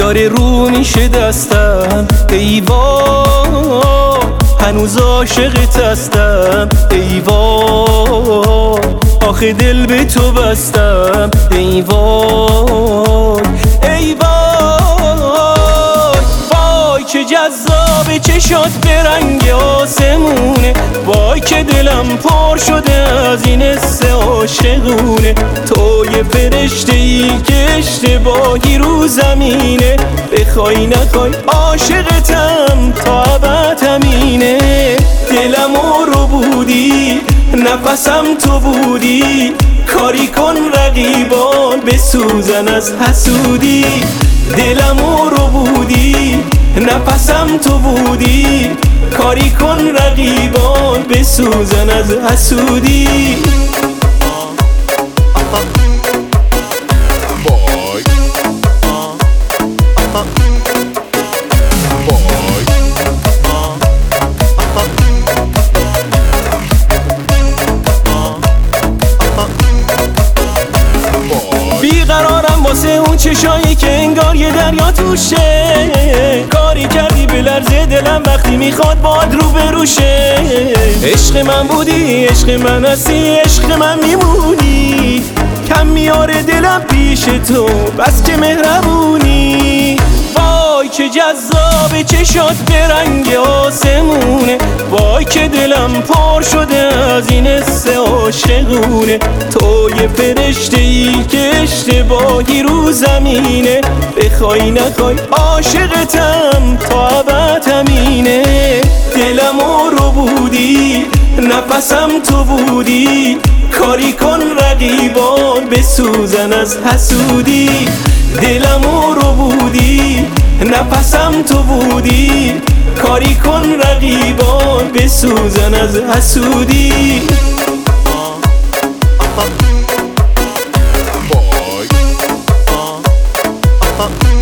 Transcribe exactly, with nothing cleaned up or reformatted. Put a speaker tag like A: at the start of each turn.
A: داره رو میشه دستم، ای وای هنوز عاشقت هستم، ای وای آخه دل به تو بستم، ای وای ای وای وای که جذابه چشات به رنگ آسمونه، وای که دلم پر شده از این حس عاشقونه. تو یه فرشته ای که اشتباهی رو زمینه، بخوای نخوای عاشقتم تا ابد همینه. دلمو رو بودی نفسم تو بودی، کاری کن رقیبان بسوزن از حسودی. دلمو رو بودی نفسم تو بودی، کاری کن رقیبان بسوزن از حسودی. بیقرارم واسه اون چشایی که انگار یه دریا توشه، کاری کردی به لرز دلم وقتی میخواد باد رو بروشه. عشق من بودی، عشق من هستی، عشق من میمونی، کم میاره دلم پیش تو بس که مهربونی. وای که جذاب چشات به رنگ آسمونه، وای که دلم پر شده از این حس عاشقونه. تو یه فرشته ای که اشتباهی رو زمینه، بخوای نخوای عاشقتم تا ابد همینه. دلمو رو بودی نفسم تو بودی، کاری کن رقیبان بسوزن از حسودی. دلمو رو بودی نفسم تو بودی، کاری کن رقیبان بسوزن از حسودی.
B: Boy.